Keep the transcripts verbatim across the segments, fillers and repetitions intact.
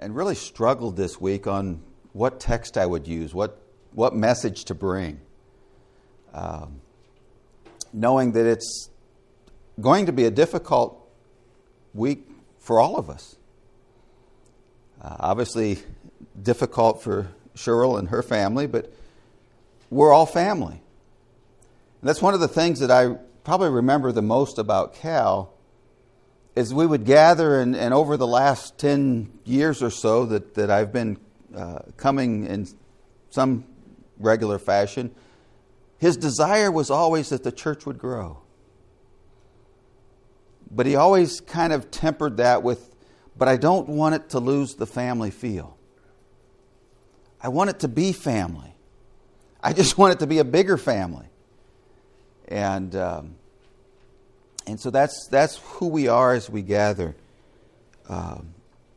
and really struggled this week on what text I would use, what what message to bring, um, knowing that it's going to be a difficult week for all of us. Uh, obviously, difficult for Cheryl and her family, but we're all family. And that's one of the things that I probably remember the most about Cal, is we would gather, and, and over the last ten years or so that, that I've been uh, coming in some regular fashion, his desire was always that the church would grow. But he always kind of tempered that with, but I don't want it to lose the family feel. I want it to be family. I just want it to be a bigger family. And um, and so that's that's who we are as we gather. Um,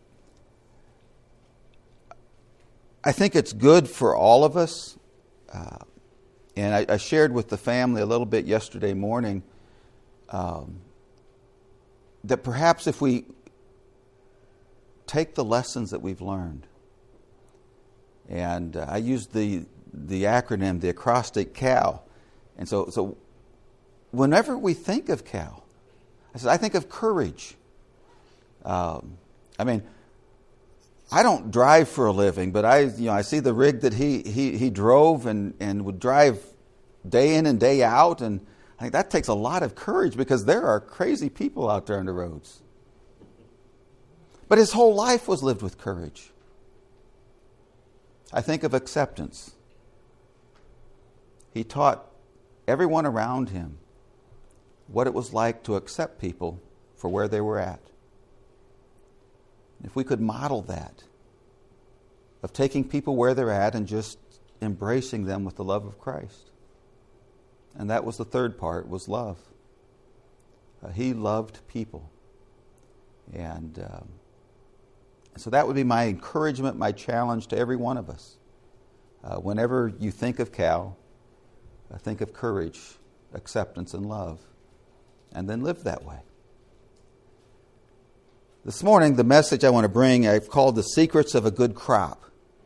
I think it's good for all of us. Uh, and I, I shared with the family a little bit yesterday morning um, that perhaps if we take the lessons that we've learned, and uh, I used the the acronym, the acrostic CAL, and so so whenever we think of Cal, I said I think of courage. Um, I mean, I don't drive for a living, but I you know I see the rig that he he he drove and and would drive day in and day out, and I think that takes a lot of courage because there are crazy people out there on the roads. But his whole life was lived with courage. I think of acceptance. He taught everyone around him what it was like to accept people for where they were at. If we could model that, of taking people where they're at and just embracing them with the love of Christ. And that was the third part, was love. Uh, he loved people. And um, so that would be my encouragement, my challenge to every one of us. Uh, whenever you think of Cal, uh, think of courage, acceptance, and love. And then live that way. This morning, the message I want to bring, I've called The Secrets of a Good Crop.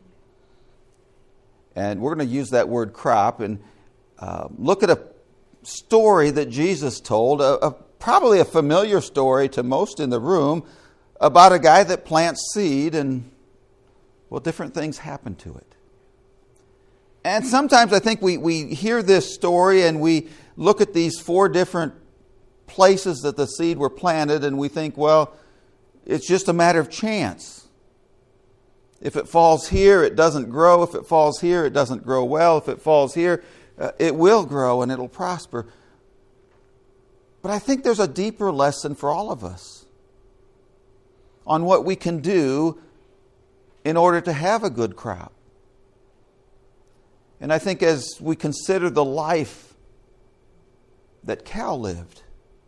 And we're going to use that word crop and uh, look at a story that Jesus told, a, a, probably a familiar story to most in the room, about a guy that plants seed and, well, different things happen to it. And sometimes I think we, we hear this story and we look at these four different places that the seed were planted and we think, well, it's just a matter of chance. If it falls here, it doesn't grow. If it falls here, it doesn't grow well. If it falls here, uh, it will grow and it'll prosper. But I think there's a deeper lesson for all of us on what we can do in order to have a good crop. And I think as we consider the life that Cal lived,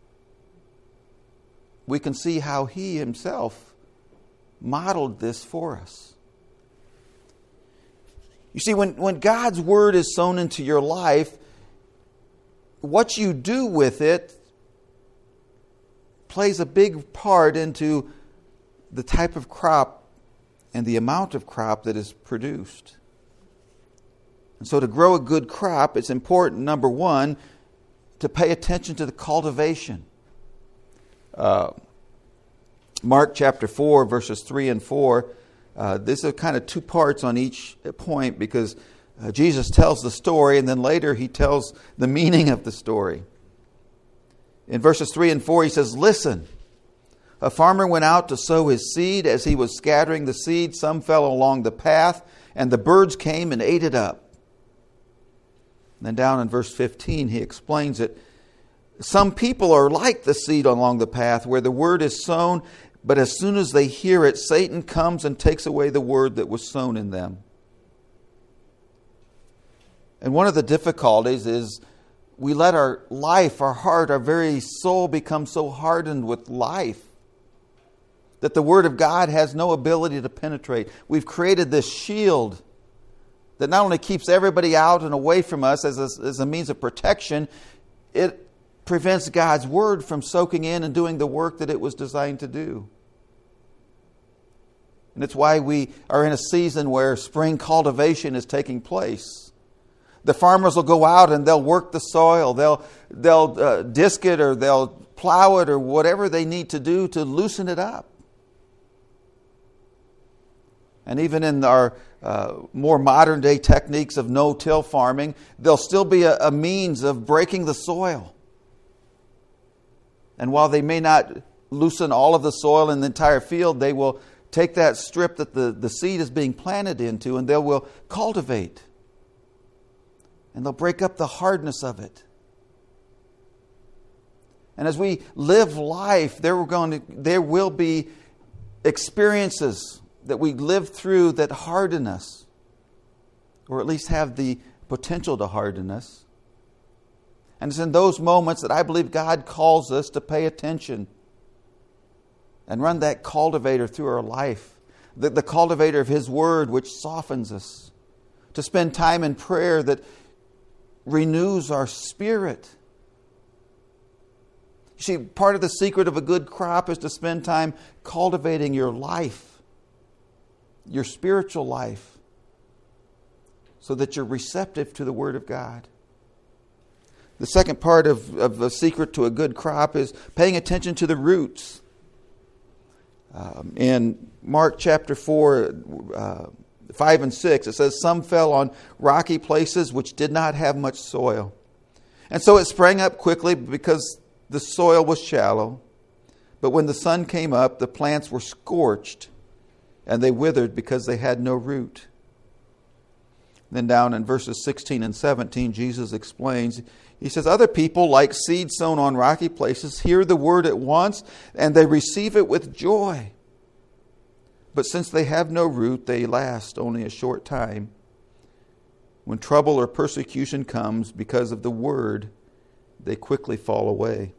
we can see how he himself modeled this for us. You see, when, when God's Word is sown into your life, what you do with it plays a big part into the type of crop and the amount of crop that is produced. And so to grow a good crop, it's important, number one, to pay attention to the cultivation. Uh, Mark chapter four, verses three and four. Uh, this is kind of two parts on each point because uh, Jesus tells the story and then later he tells the meaning of the story. In verses three and four he says, "Listen, a farmer went out to sow his seed. As he was scattering the seed, some fell along the path and the birds came and ate it up." And then down in verse fifteen he explains it. "Some people are like the seed along the path where the word is sown, but as soon as they hear it, Satan comes and takes away the word that was sown in them." And one of the difficulties is we let our life, our heart, our very soul become so hardened with life that the Word of God has no ability to penetrate. We've created this shield that not only keeps everybody out and away from us as a, as a means of protection, it prevents God's Word from soaking in and doing the work that it was designed to do. And it's why we are in a season where spring cultivation is taking place. The farmers will go out and they'll work the soil. They'll, they'll uh, disc it or they'll plow it or whatever they need to do to loosen it up. And even in our uh, more modern day techniques of no-till farming, there'll still be a, a means of breaking the soil. And while they may not loosen all of the soil in the entire field, they will take that strip that the, the seed is being planted into and they will cultivate. And they'll break up the hardness of it. And as we live life, there, we're going to, there will be experiences that we live through that harden us, or at least have the potential to harden us. And it's in those moments that I believe God calls us to pay attention and run that cultivator through our life, the, the cultivator of His Word, which softens us, to spend time in prayer that renews our spirit. You see, part of the secret of a good crop is to spend time cultivating your life, your spiritual life, so that you're receptive to the Word of God. The second part of, of the secret to a good crop is paying attention to the roots. Um, in Mark chapter four, uh, five and six, it says, "Some fell on rocky places which did not have much soil. And so it sprang up quickly because the soil was shallow. But when the sun came up, the plants were scorched, and they withered because they had no root." Then down in verses sixteen and seventeen, Jesus explains, he says, "Other people, like seed sown on rocky places, hear the word at once, and they receive it with joy. But since they have no root, they last only a short time. When trouble or persecution comes because of the word, they quickly fall away."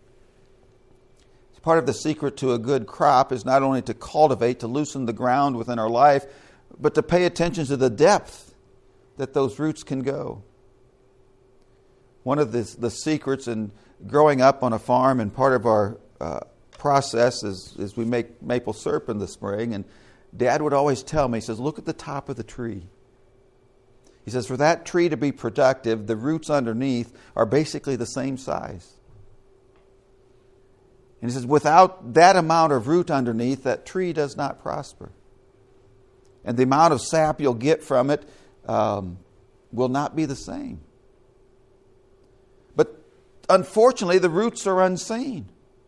Part of the secret to a good crop is not only to cultivate, to loosen the ground within our life, but to pay attention to the depth that those roots can go. One of the, the secrets in growing up on a farm, and part of our uh, process is, is we make maple syrup in the spring, and Dad would always tell me, he says, "Look at the top of the tree." He says, for that tree to be productive, the roots underneath are basically the same size. And he says, without that amount of root underneath, that tree does not prosper. And the amount of sap you'll get from it um, will not be the same. But unfortunately, the roots are unseen.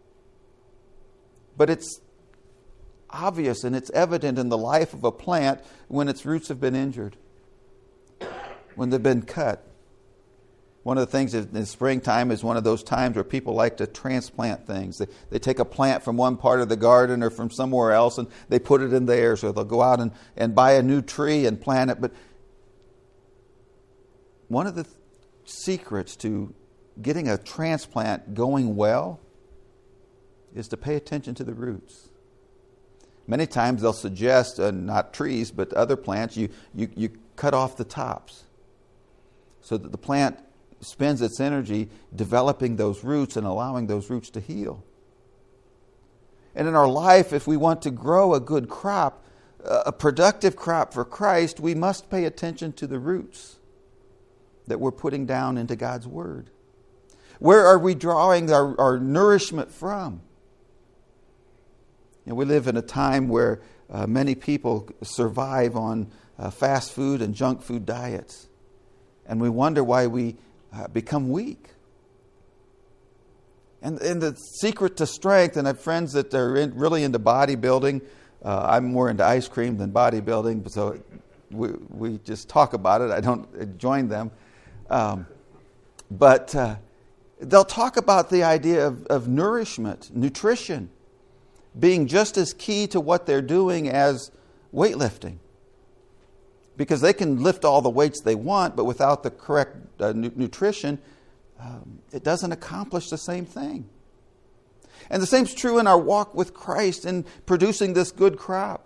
But it's obvious and it's evident in the life of a plant when its roots have been injured, when they've been cut. One of the things in springtime is one of those times where people like to transplant things. They, they take a plant from one part of the garden or from somewhere else and they put it in there. So they'll go out and, and buy a new tree and plant it. But one of the th- secrets to getting a transplant going well is to pay attention to the roots. Many times they'll suggest, uh, not trees, but other plants, you, you, you cut off the tops so that the plant spends its energy developing those roots and allowing those roots to heal. And in our life, if we want to grow a good crop, a productive crop for Christ, we must pay attention to the roots that we're putting down into God's Word. Where are we drawing our, our nourishment from? And we live in a time where uh, many people survive on uh, fast food and junk food diets. And we wonder why we uh, become weak. And, and the secret to strength, and I have friends that are in, really into bodybuilding. Uh, I'm more into ice cream than bodybuilding, so we, we just talk about it. I don't join them. Um, but uh, they'll talk about the idea of, of nourishment, nutrition, being just as key to what they're doing as weightlifting. Because they can lift all the weights they want, but without the correct uh, nu- nutrition, um, it doesn't accomplish the same thing. And the same is true in our walk with Christ in producing this good crop.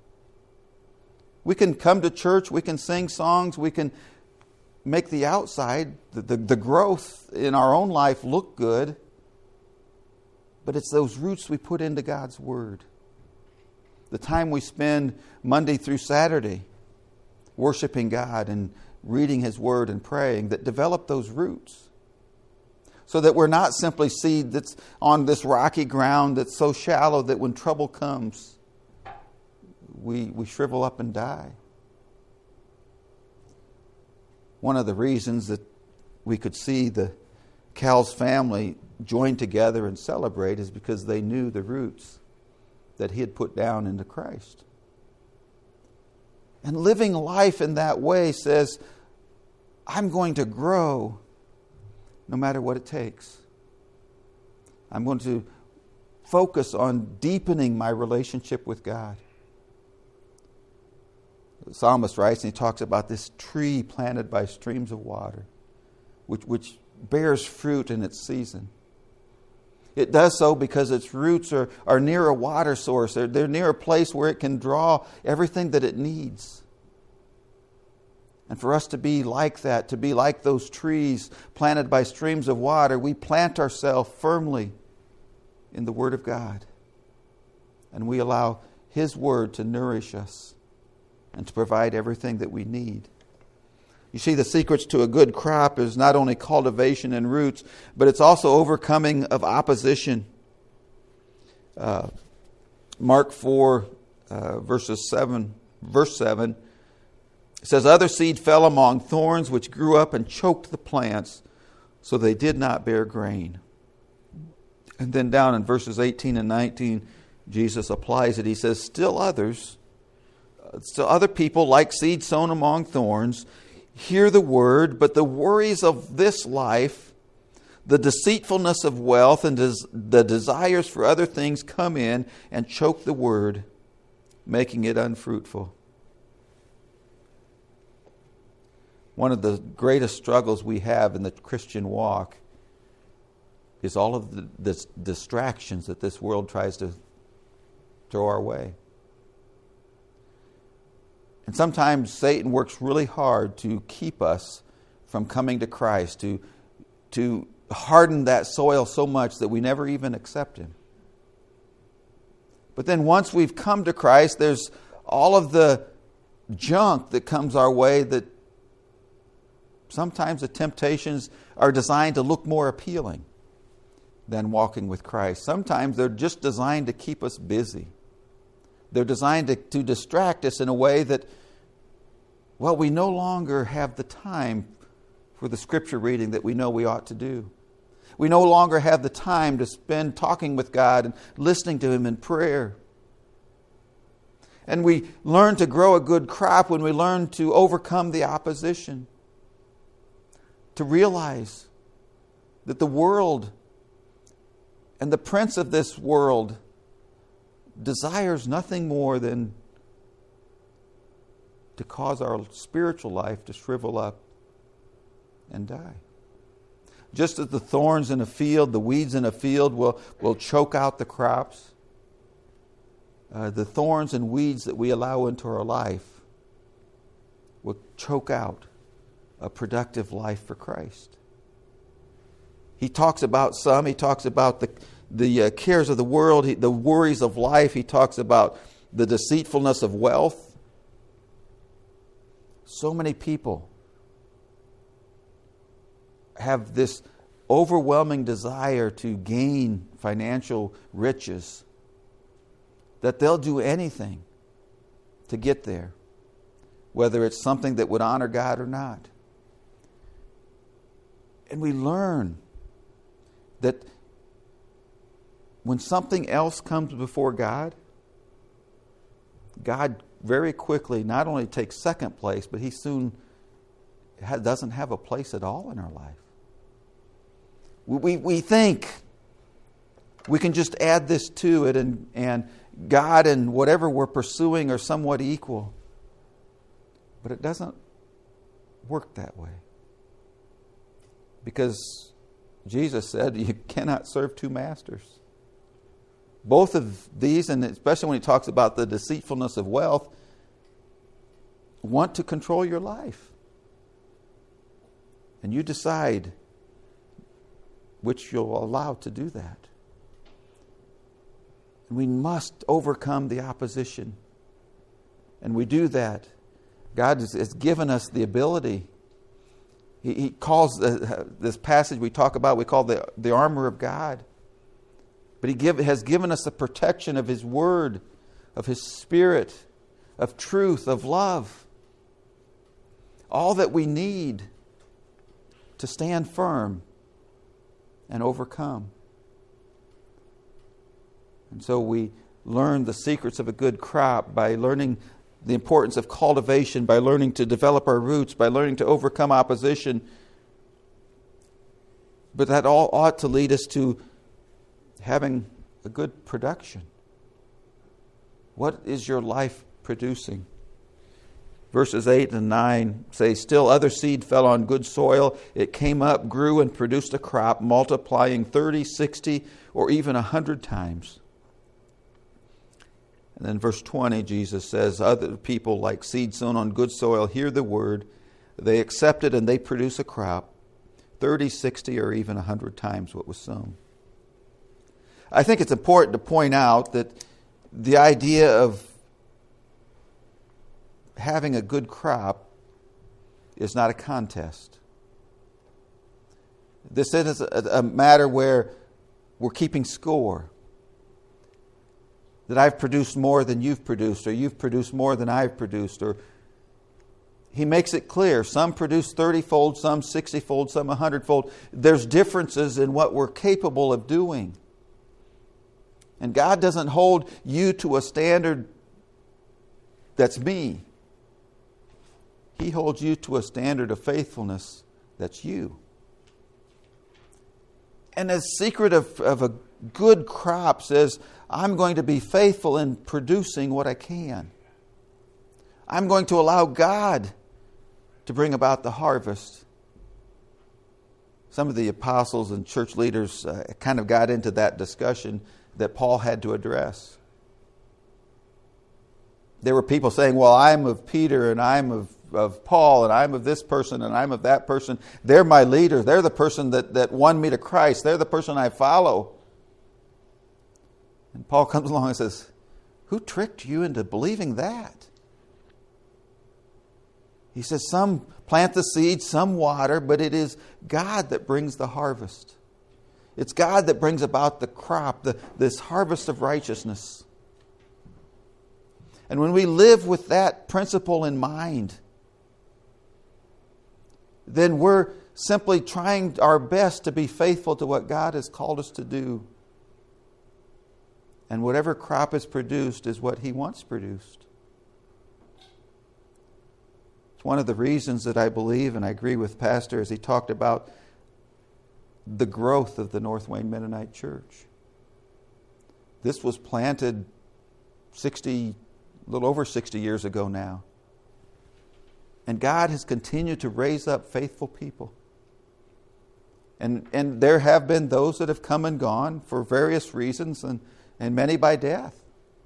We can come to church, we can sing songs, we can make the outside, the, the, the growth in our own life look good, but it's those roots we put into God's Word. the time we spend Monday through Saturday worshiping God and reading His Word and praying, that develop those roots. So that we're not simply seed that's on this rocky ground that's so shallow that when trouble comes, we, we shrivel up and die. One of the reasons that we could see the Cal's family join together and celebrate is because they knew the roots that he had put down into Christ. And living life in that way says, I'm going to grow no matter what it takes. I'm going to focus on deepening my relationship with God. The psalmist writes, and he talks about this tree planted by streams of water, which, which bears fruit in its season. It does so because its roots are, are near a water source. They're, they're near a place where it can draw everything that it needs. And for us to be like that, to be like those trees planted by streams of water, we plant ourselves firmly in the Word of God. And we allow His Word to nourish us and to provide everything that we need. You see, the secrets to a good crop is not only cultivation and roots, but it's also overcoming of opposition. Uh, Mark four, uh, verses seven, verse seven, it says, "Other seed fell among thorns, which grew up and choked the plants, so they did not bear grain." And then down in verses eighteen and nineteen, Jesus applies it. He says, "Still others, still other people like seed sown among thorns, hear the word, but the worries of this life, the deceitfulness of wealth, and des- the desires for other things come in and choke the word, making it unfruitful." One of the greatest struggles we have in the Christian walk is all of the, the distractions that this world tries to throw our way. And sometimes Satan works really hard to keep us from coming to Christ, to, to harden that soil so much that we never even accept Him. But then once we've come to Christ, there's all of the junk that comes our way that sometimes the temptations are designed to look more appealing than walking with Christ. Sometimes they're just designed to keep us busy. They're designed to, to distract us in a way that, well, we no longer have the time for the scripture reading that we know we ought to do. We no longer have the time to spend talking with God and listening to Him in prayer. And we learn to grow a good crop when we learn to overcome the opposition. To realize that the world and the prince of this world desires nothing more than to cause our spiritual life to shrivel up and die. Just as the thorns in a field, the weeds in a field will, will choke out the crops, uh, the thorns and weeds that we allow into our life will choke out a productive life for Christ. He talks about some. He talks about the, the uh, cares of the world, he, the worries of life. He talks about the deceitfulness of wealth. So many people have this overwhelming desire to gain financial riches that they'll do anything to get there, whether it's something that would honor God or not. And we learn that when something else comes before God, God very quickly not only takes second place, but He soon doesn't have a place at all in our life. We, we think we can just add this to it, and, and God and whatever we're pursuing are somewhat equal. But it doesn't work that way. Because Jesus said you cannot serve two masters. Both of these, and especially when He talks about the deceitfulness of wealth, want to control your life. And you decide which you'll allow to do that. We must overcome the opposition. And we do that. God has, has given us the ability. He, he calls the, this passage we talk about, we call the, the armor of God. But He give, has given us the protection of His Word, of His Spirit, of truth, of love. All that we need to stand firm and overcome. And so we learn the secrets of a good crop by learning the importance of cultivation, by learning to develop our roots, by learning to overcome opposition. But that all ought to lead us to having a good production. What is your life producing? Verses eight and nine say, still other seed fell on good soil. It came up, grew, and produced a crop, multiplying thirty, sixty, or even a hundred times. And then verse twenty, Jesus says, other people like seed sown on good soil hear the word. They accept it and they produce a crop, thirty, sixty, or even a hundred times what was sown. I think it's important to point out that the idea of having a good crop is not a contest. This is a, a matter where we're keeping score. That I've produced more than you've produced, or you've produced more than I've produced. Or He makes it clear. Some produce thirty-fold, some sixty-fold, some one hundred-fold. There's differences in what we're capable of doing. And God doesn't hold you to a standard that's me. He holds you to a standard of faithfulness that's you. And the secret of, of a good crop says, I'm going to be faithful in producing what I can. I'm going to allow God to bring about the harvest. Some of the apostles and church leaders uh, kind of got into that discussion that Paul had to address. There were people saying, well, I'm of Peter and I'm of, of Paul and I'm of this person and I'm of that person. They're my leader. They're the person that, that won me to Christ. They're the person I follow. And Paul comes along and says, who tricked you into believing that? He says, some plant the seed, some water, but it is God that brings the harvest. It's God that brings about the crop, the, this harvest of righteousness. And when we live with that principle in mind, then we're simply trying our best to be faithful to what God has called us to do. And whatever crop is produced is what He wants produced. It's one of the reasons that I believe, and I agree with Pastor as he talked about the growth of the North Wayne Mennonite Church. This was planted sixty, a little over sixty years ago now. And God has continued to raise up faithful people. And, and there have been those that have come and gone for various reasons, and, and many by death.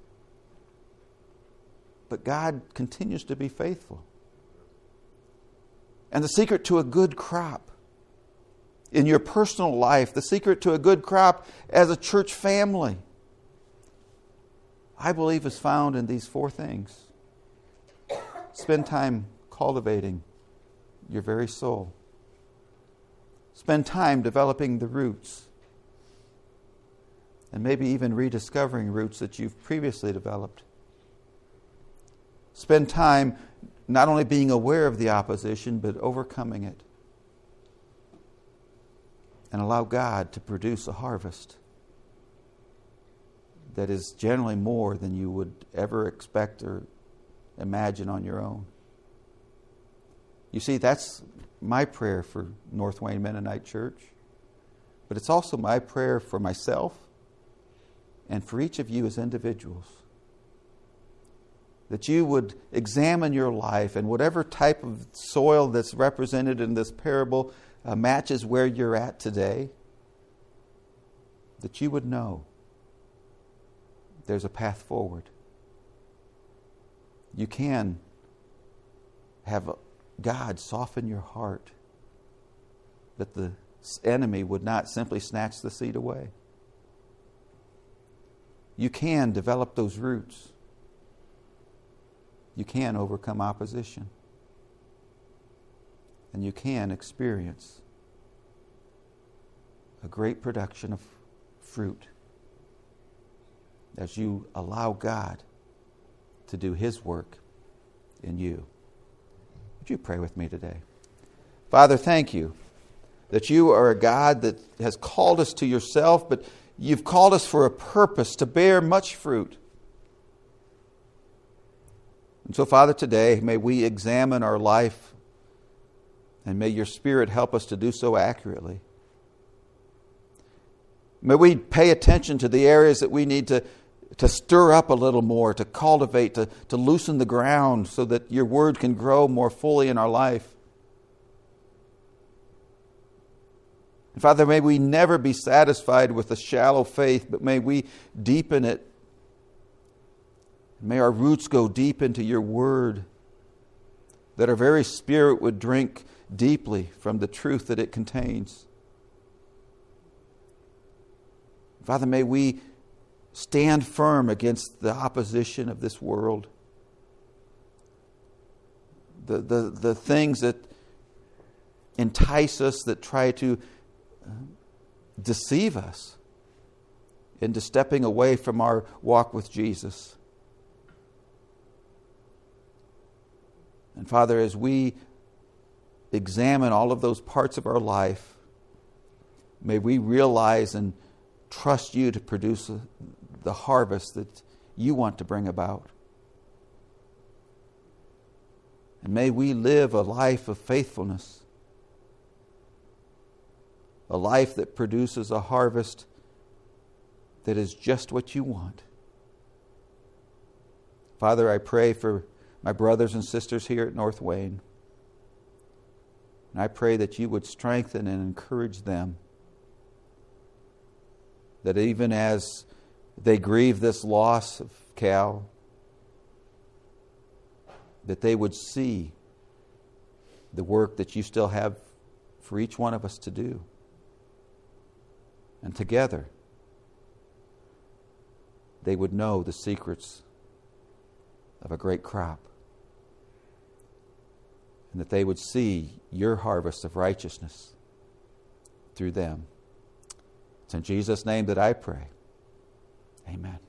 But God continues to be faithful. And the secret to a good crop in your personal life, the secret to a good crop as a church family, I believe is found in these four things. Spend time cultivating your very soul. Spend time developing the roots. And maybe even rediscovering roots that you've previously developed. Spend time not only being aware of the opposition, but overcoming it. And allow God to produce a harvest that is generally more than you would ever expect or imagine on your own. You see, that's my prayer for North Wayne Mennonite Church. But it's also my prayer for myself and for each of you as individuals. That you would examine your life, and whatever type of soil that's represented in this parable uh, matches where you're at today, that you would know there's a path forward. You can have God soften your heart, that the enemy would not simply snatch the seed away. you can develop those roots. You can overcome opposition. And you can experience a great production of fruit as you allow God to do His work in you. Would you pray with me today? Father, thank you that you are a God that has called us to yourself, but you've called us for a purpose to bear much fruit. And so, Father, today, may we examine our life, and may your Spirit help us to do so accurately. May we pay attention to the areas that we need to, to stir up a little more, to cultivate, to, to loosen the ground so that your word can grow more fully in our life. And Father, may we never be satisfied with a shallow faith, but may we deepen it. May our roots go deep into your word, that our very spirit would drink deeply from the truth that it contains. Father, may we stand firm against the opposition of this world. The, the, the things that entice us, that try to deceive us into stepping away from our walk with Jesus. And Father, as we examine all of those parts of our life, may we realize and trust you to produce the harvest that you want to bring about. And may we live a life of faithfulness, a life that produces a harvest that is just what you want. Father, I pray for my brothers and sisters here at North Wayne. And I pray that you would strengthen and encourage them, that even as they grieve this loss of Cal, that they would see the work that you still have for each one of us to do. And together, they would know the secrets of a great crop. And that they would see your harvest of righteousness through them. It's in Jesus' name that I pray. Amen.